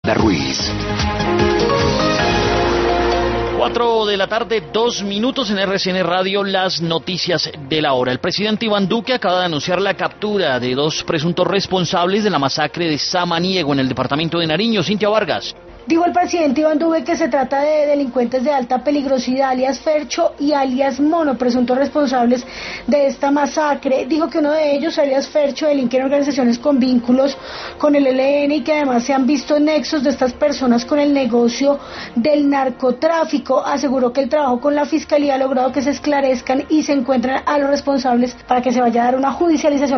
Ruiz. 4 de la tarde, 2 minutos en RCN Radio, las noticias de la hora. El presidente Iván Duque acaba de anunciar la captura de 2 presuntos responsables de la masacre de Samaniego en el departamento de Nariño. Cintia Vargas. Dijo el presidente Iván Duque que se trata de delincuentes de alta peligrosidad, alias Fercho y alias Mono, presuntos responsables de esta masacre. Dijo que uno de ellos, alias Fercho, delinque en organizaciones con vínculos con el ELN y que además se han visto nexos de estas personas con el negocio del narcotráfico. Aseguró que el trabajo con la Fiscalía ha logrado que se esclarezcan y se encuentren a los responsables para que se vaya a dar una judicialización